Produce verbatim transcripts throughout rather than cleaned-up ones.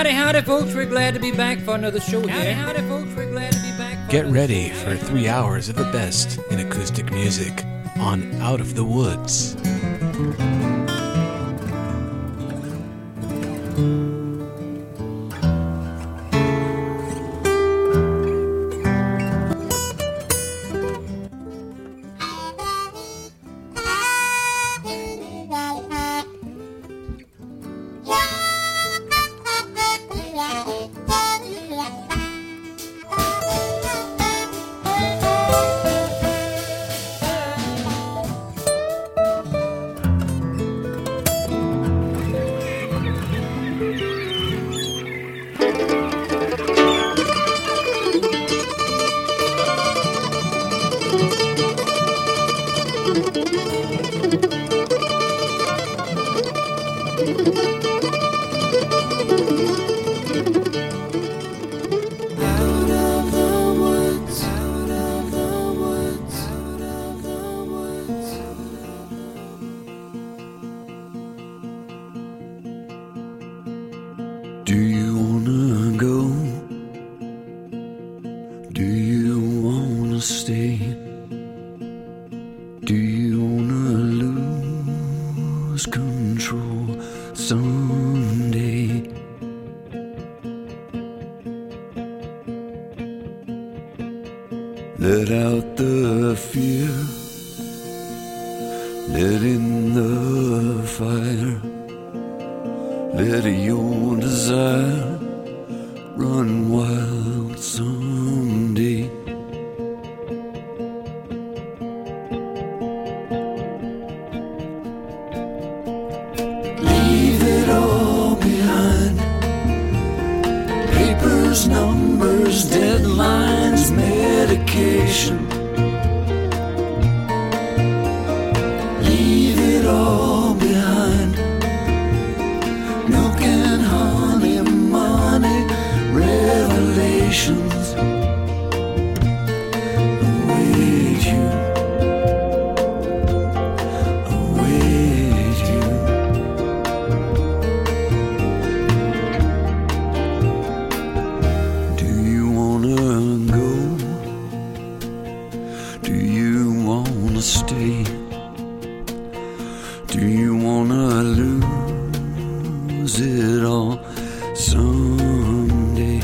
Howdy, howdy, folks. We're glad to be back for another show here. Howdy, howdy, folks. We're glad to be back for Get ready for three hours of the best in acoustic music on Out of the Woods. Do you wanna go? Do you wanna stay? Do you wanna lose control someday? Let out the fear, let in the fire. Let your desire run wild someday. Leave it all behind. Papers, numbers, deadlines, medication. Leave it all behind. Milk and honey, money, revelations await you, await you. Do you wanna go? Do you wanna stay? Do you wanna lose it all someday?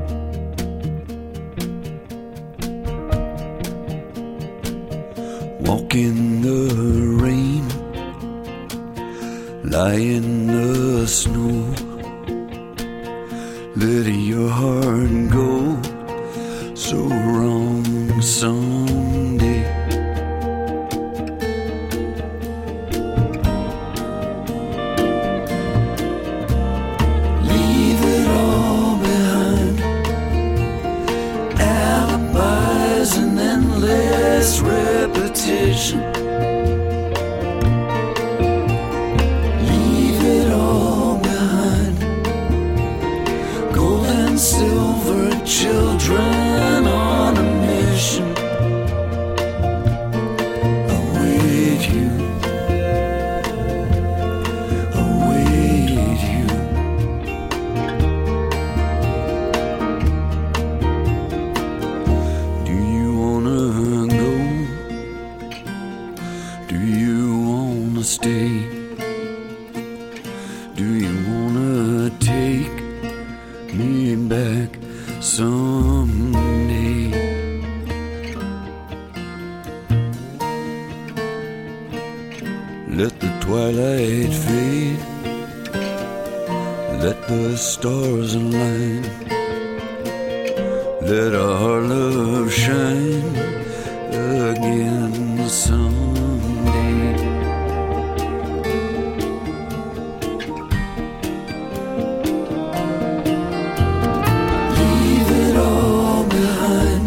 Walk in the rain, lie in the snow. Let your heart go so wrong someday. Repetition. Leave it all behind. Gold and silver children on a mission await you, await you. Do you wanna go? Do you wanna stay? Do you wanna take me back someday? Let the twilight fade, let the stars align, let our love shine again someday. Leave it all behind.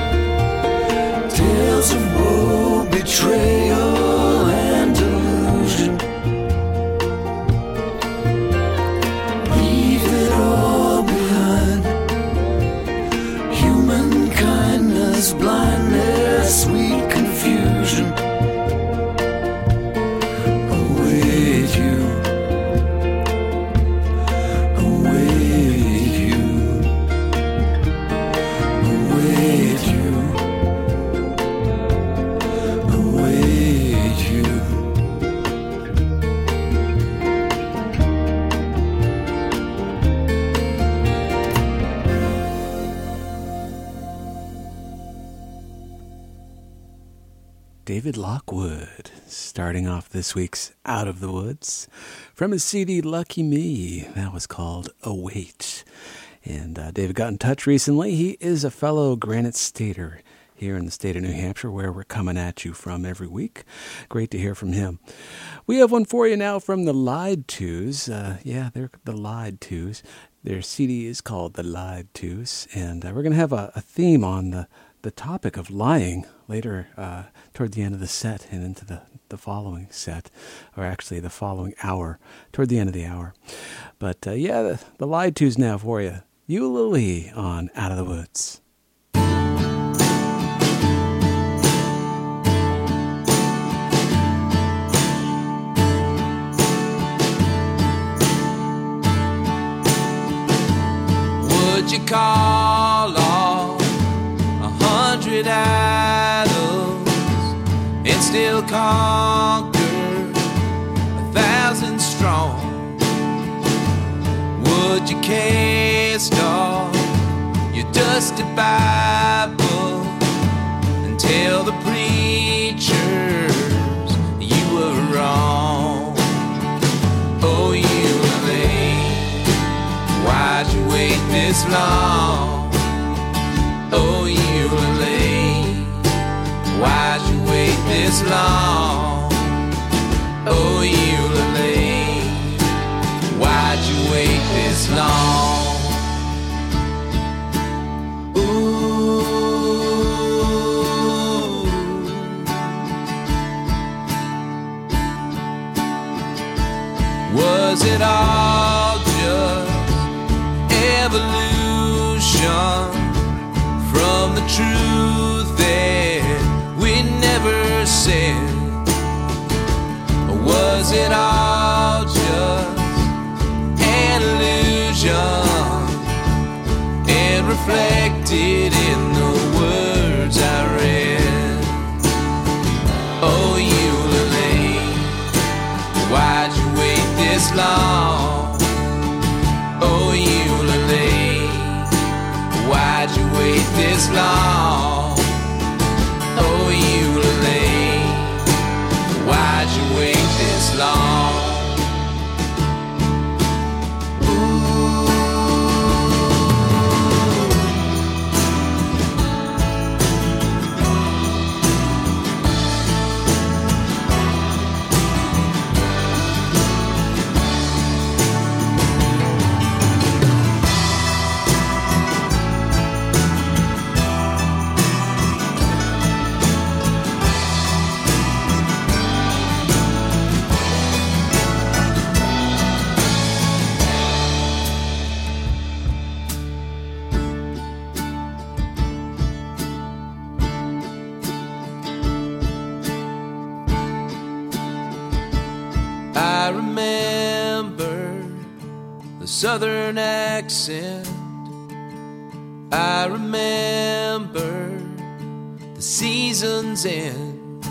Tales of woe, betrayal, and delusion. Leave it all behind. Human kindness, blindness, sweet confusion. David Lockwood, starting off this week's Out of the Woods from his C D Lucky Me. That was called Await. And uh, David got in touch recently. He is a fellow Granite Stater here in the state of New Hampshire, where we're coming at you from every week. Great to hear from him. We have one for you now from the Lied Twos. Uh, yeah, they're the Lied Twos. Their C D is called The Lied Twos, and uh, we're going to have a, a theme on the, the topic of lying later uh, toward the end of the set and into the, the following set, or actually the following hour, toward the end of the hour. But uh, yeah, the, the Lied Twos now for you. Eula Lee on Out of the Woods. Would you call off a hundred idols and still conquer a thousand strong? Would you cast off your dusty Bible and tell the preachers you were wrong? Oh, you why'd you wait this long? Oh, you were late. Why'd you wait this long? Oh, you were late. Why'd you wait this long? Ooh. Was it all just evolution from the truth that we never said? Or was it all just an illusion and reflected in the words I read? Oh, Eula Lee, why'd you wait this long? Oh, Eula Lee, why'd you wait this long? Oh, Eula Lee, why'd you wait this long? I remember the southern accent. I remember the season's end.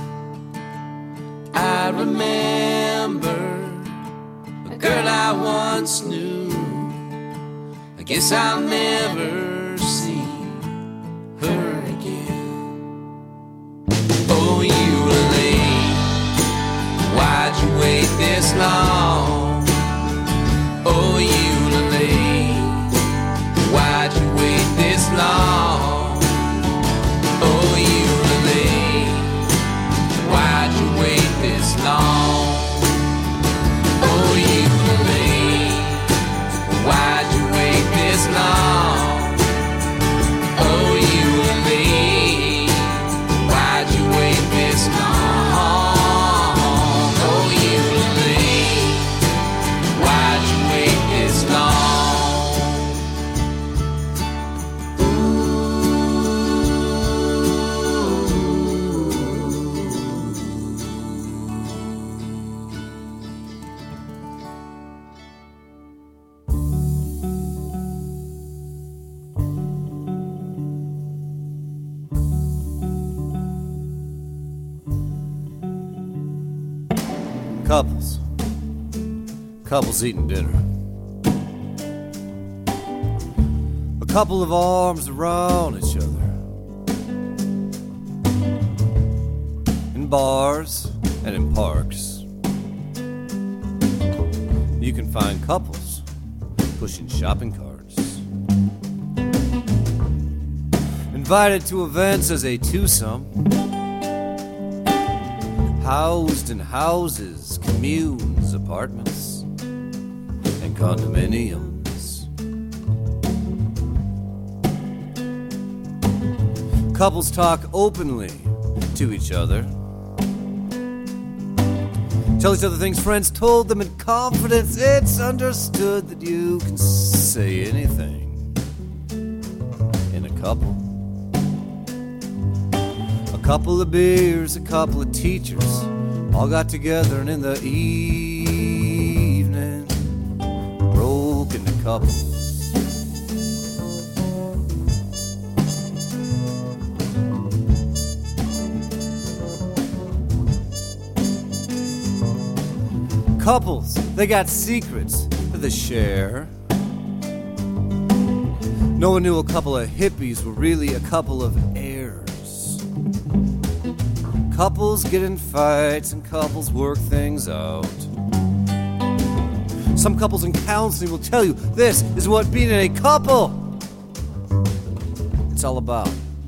I remember a girl I once knew. I guess I'll never see her again. Oh, Eula Lee, why'd you wait this long? Oh, Eula Lee, why'd you wait this long? Oh, Eula Lee, why'd you wait this long? Oh, Eula Lee, why'd you wait this long? Oh, Eula Lee, why'd you wait this long? Couples. Couples eating dinner. A couple of arms around each other. And bars and in parks, you can find couples pushing shopping carts, invited to events as a twosome, housed in houses, communes, apartments, and condominiums. Couples talk openly to each other, tell each other things friends told them in confidence. It's understood that you can say anything in a couple. A couple of beers, a couple of teachers, all got together and in the evening broke into couples. Couples, they got secrets that they share. No one knew a couple of hippies were really a couple of heirs. Couples get in fights and couples work things out. Some couples in counseling will tell you this is what being in a couple it's all about.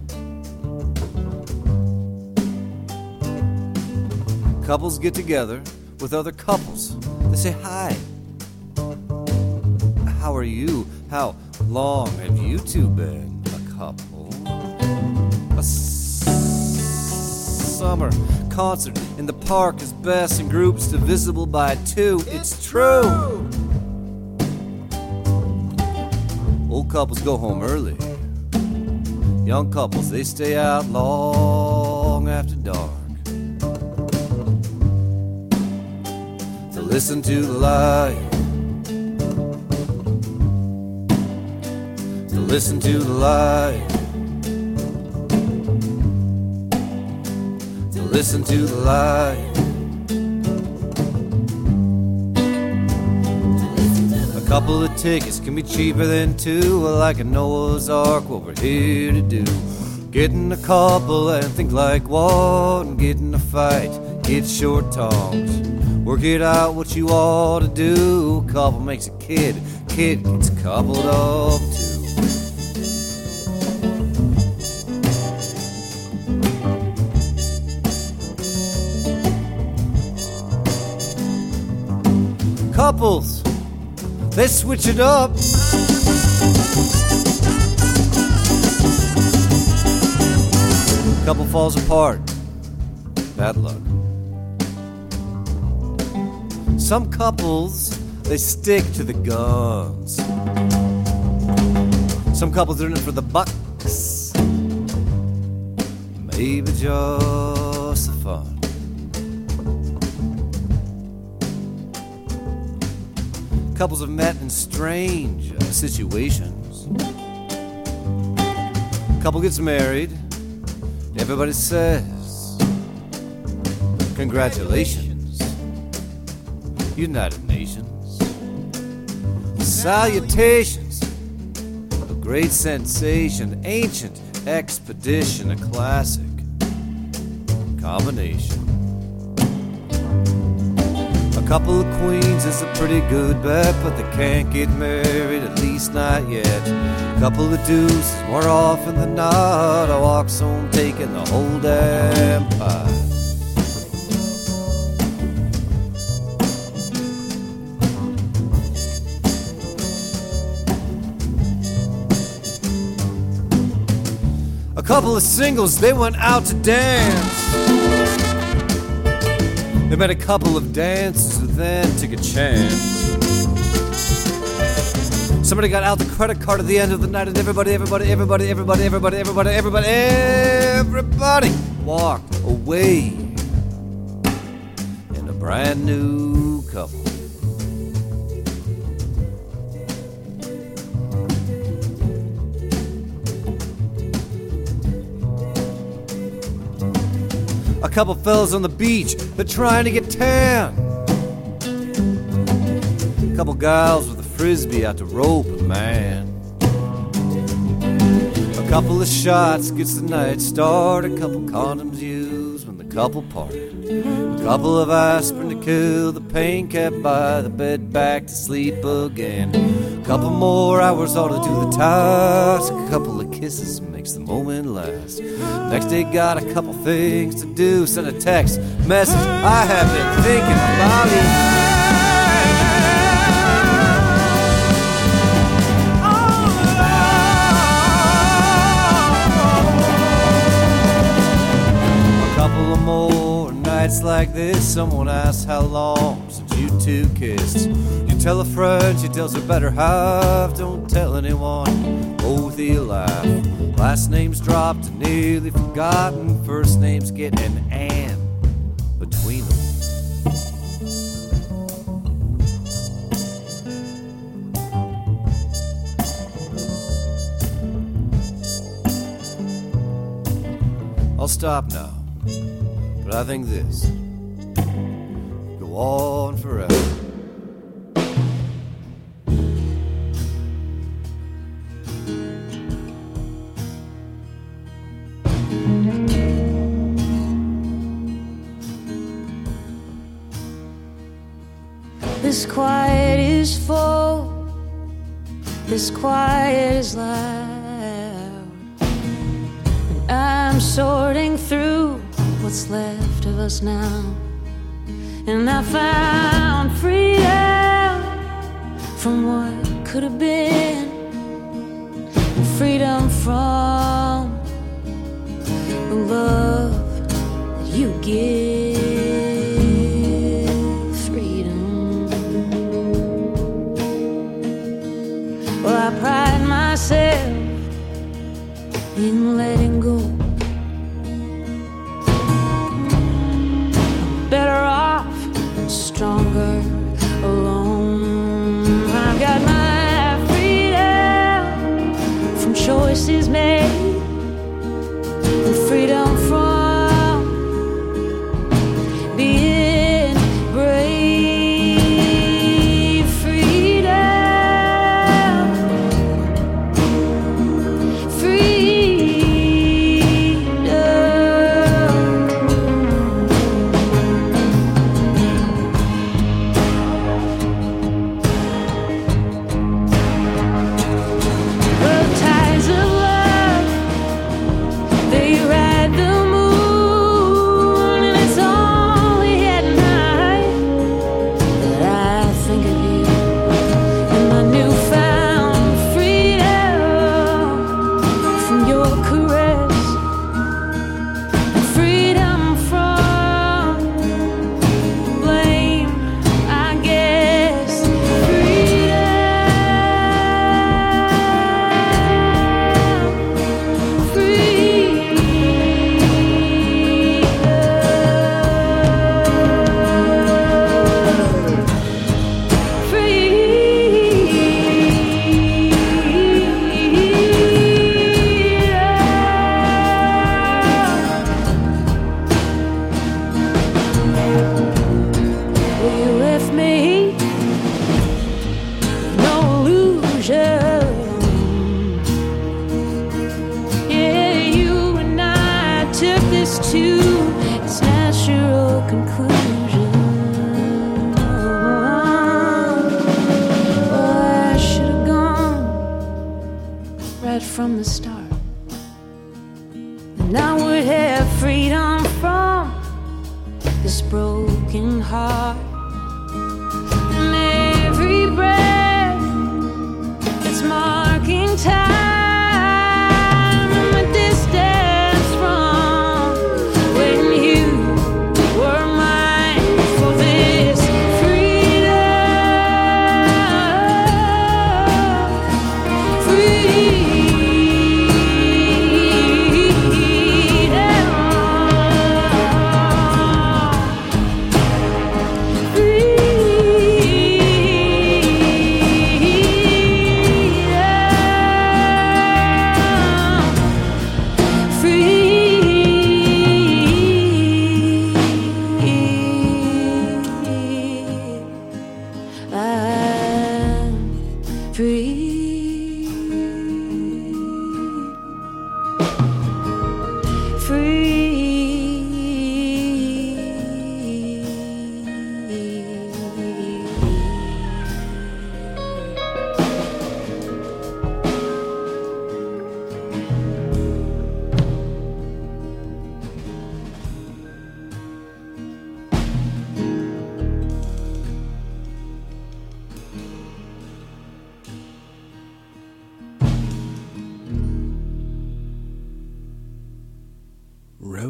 Couples get together with other couples. They say, hi. How are you? How long have you two been a couple? A s- summer concert in the park is best in groups divisible by two. It's true. Old couples go home early. Young couples, they stay out long after dark. Listen to the light. To listen to the light. To listen to the light. A couple of tickets can be cheaper than two. Like a Noah's Ark, what we're here to do. Get in a couple and think like one. Get in a fight, get short tongues. Work it out what you ought to do. Couple makes a kid, kid gets coupled up too. Couples, they switch it up. Couple falls apart, bad luck. Some couples, they stick to the guns. Some couples are in it for the bucks. Maybe just the fun. Couples have met in strange uh, situations. Couple gets married. Everybody says, congratulations. United Nations. Salutations. A great sensation. Ancient expedition. A classic combination. A couple of queens is a pretty good bet, but they can't get married, at least not yet. A couple of deuces, more often than not, I walks home taking the whole damn pie. A couple of singles, they went out to dance. They met a couple of dancers who then took a chance. Somebody got out the credit card at the end of the night, and everybody, everybody, everybody, everybody, everybody, everybody, everybody, everybody walked away in a brand new couple. A couple fellas on the beach, they're trying to get tan. A couple gals with a frisbee out to rope a man. A couple of shots gets the night started. A couple condoms used when the couple parted. A couple of aspirin to kill the pain, kept by the bed back to sleep again. A couple more hours ought to do the task. A couple of kisses makes the moment last. Next day got a couple things to do. Send a text message, I have been thinking about you. More nights like this, someone asks how long since you two kissed. You tell a friend, she tells her better half. Don't tell anyone, both of you laugh. Last names dropped and nearly forgotten. First names get an and between them. I'll stop now. But I think this go on forever. This quiet is full, this quiet is loud, and I'm sorting through what's left of us now. And I found freedom from what could have been, and freedom from the love that you give. Freedom. Well, I pride myself in letting go. Better off and stronger alone. I've got my freedom from choices made, and freedom from being brave. Freedom, freedom. From the start, and I would have freedom from this broken heart. And every breath that's marking time, a distance from when you were mine for this freedom. Free.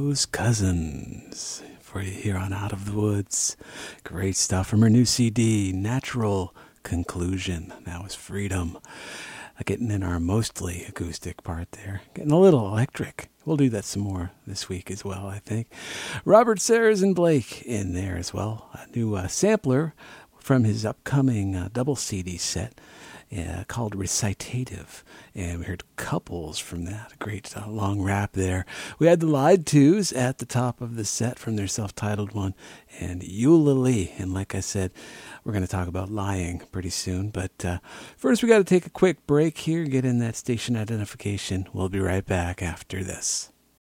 Rose Cousins for you here on Out of the Woods. Great stuff from her new C D, Natural Conclusion. That was Freedom. Uh, getting in our mostly acoustic part there. Getting a little electric. We'll do that some more this week as well, I think. Robert Sayers and Blake in there as well. A new uh, sampler from his upcoming uh, double C D set. Uh, called Recitative, and we heard Couples from that. A great uh, long rap there. We had the Lied Twos at the top of the set from their self-titled one, and Eula Lee. And like I said, we're going to talk about lying pretty soon, but uh, first we got to take a quick break here, get in that station identification. We'll be right back after this.